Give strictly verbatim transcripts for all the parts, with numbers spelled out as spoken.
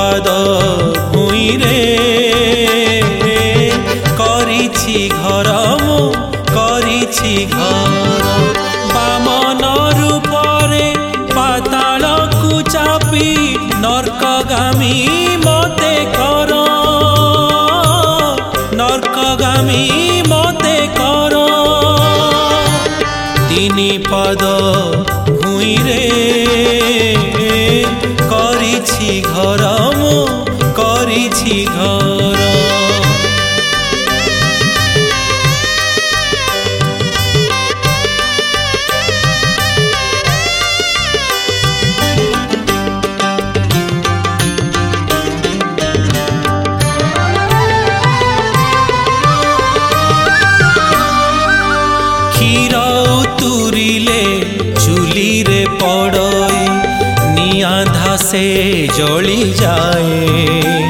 पाद भूइरे करिछि घर मु करिछि घर बामन रूपरे पाताल को चापी नरकगामी मते कर नरकगामी मते कर तीनी पद भूइरे करिछि घर मु करिछि घर तुरिले चूली रे पड़ई निया से जली जाए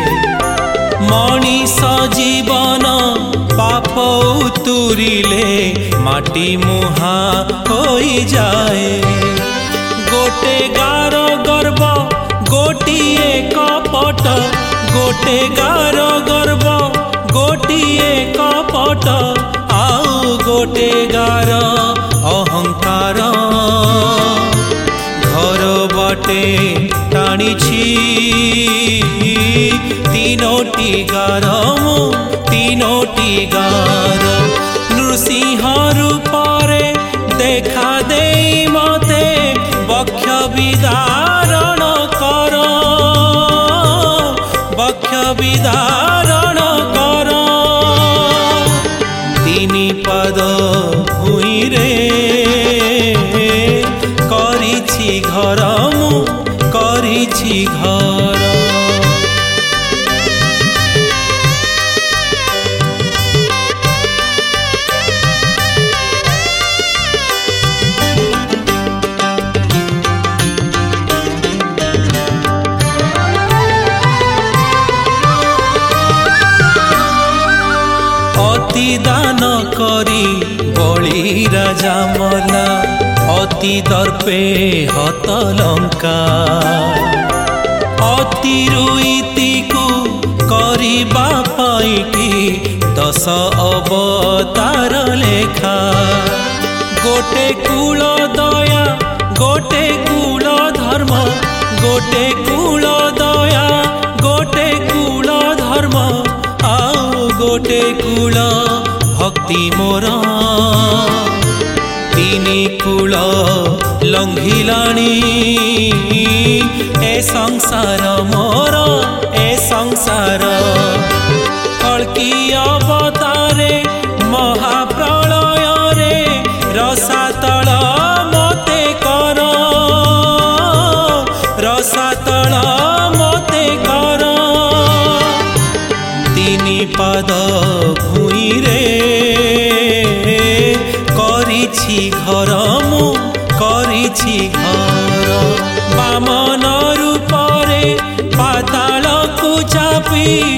मनीष जीवन पाप तुरिले माटी मुहा होई जाए गोटे गार गर्भ गोटिए कपट गोटे गार गर्भ गोटिए कपट आउ गोटे गार अहंकार घर बाटे टाणिछि तीनोटी गार मु तीनोटी गार नृसिंह रूपरे देखा दे मते बक्ष विदारण कर बक्ष विदारण कर तीनी पद भूइरे करिछि घर मु करिछि घर अति दान करी बलि राजा मला अति दर्पे हत लंका अति रुईति को करिबा पाइकी दस अवतार लेखा गोटे कूल दया गोटे कूल धर्म गोटे कूल दया गोटे कूल धर्म आउ गोटे कूल भक्ति मोर तीनी कूल लंघिलाणी ए संसार मोर ए संसार कल्कि अवतारे महाप्रलय रे रसातल मते कर रसातल मते कर तीनी पद भूइरे करिछि घर मु करिछि घर बामन रूपरे पाताल को चापी